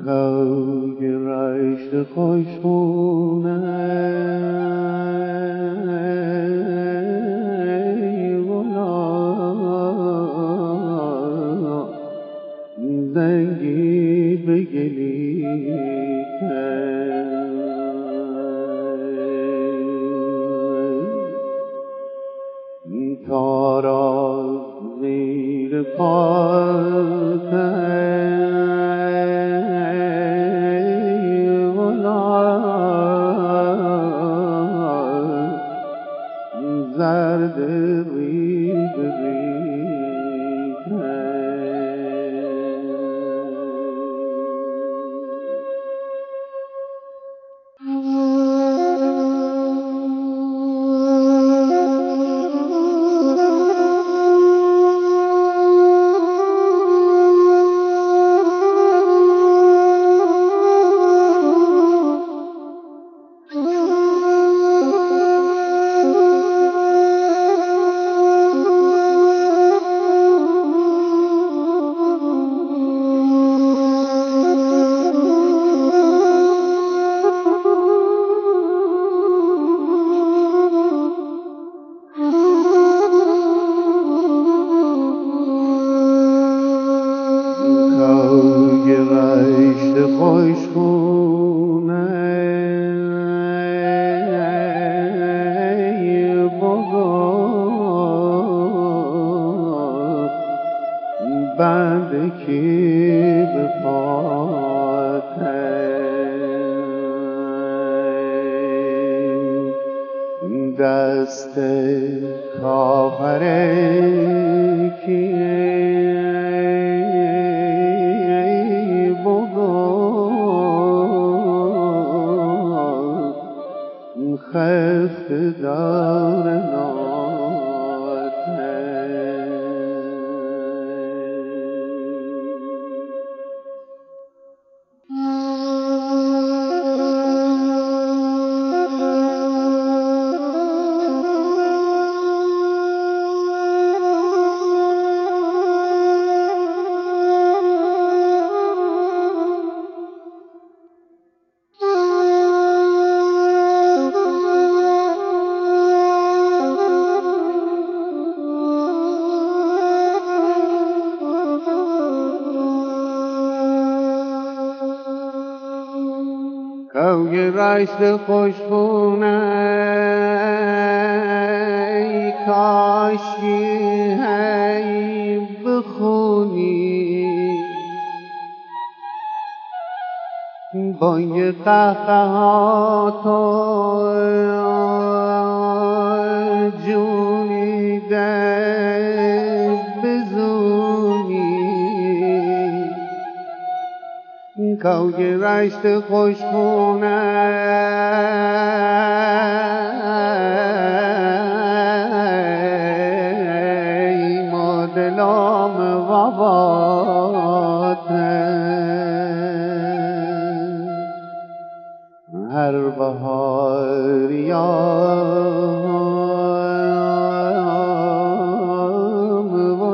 کوی رشت خوشخونه زنگی به گلیته تارا زیر پاته زرد ریگ ریگه رشت خوشخونه بابا بند کی به پاته دست کافر کیه خفت دار ناته کوی رشت خوشخونه ای کاشکی هی بخونی بانگ قهقهاتو جونی ده بزونی کوی رشت خوشخونه ای مدلام واباته هر بهار یام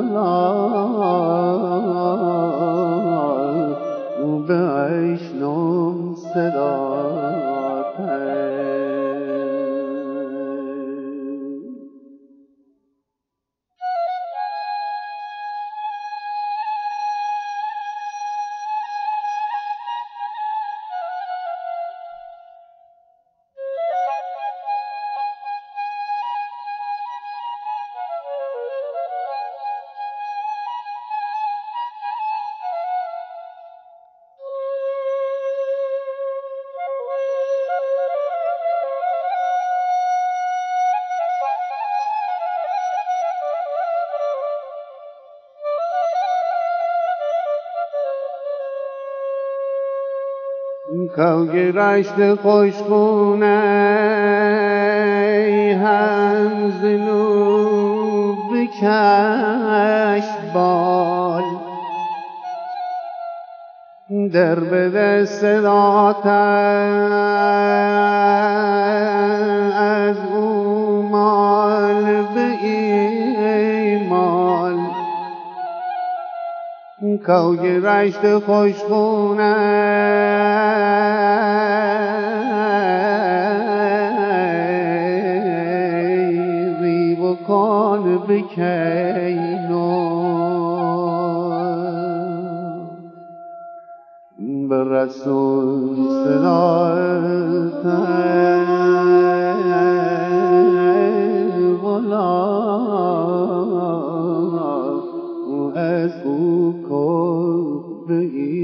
ولام بشنم صداته کوی رشت خوشخونه ای همزنو بکش بال در به دست داتن از او مال به ایمال کوی رشت خوشخونه ری بکن بکینو به رسول صدایت از او کن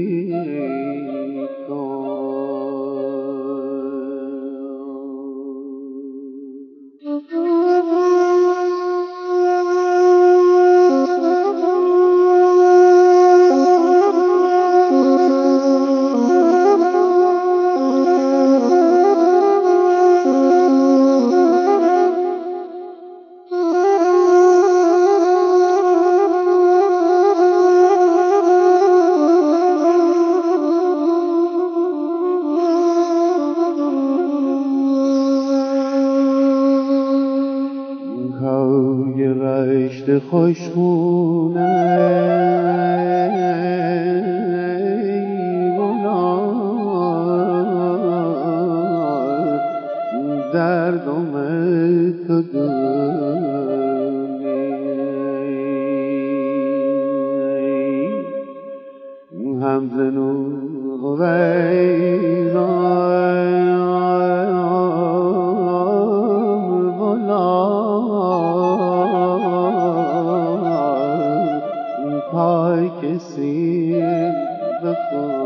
کوی رشت خوشخونه دردم تو دونی همزنو پای کسی بخون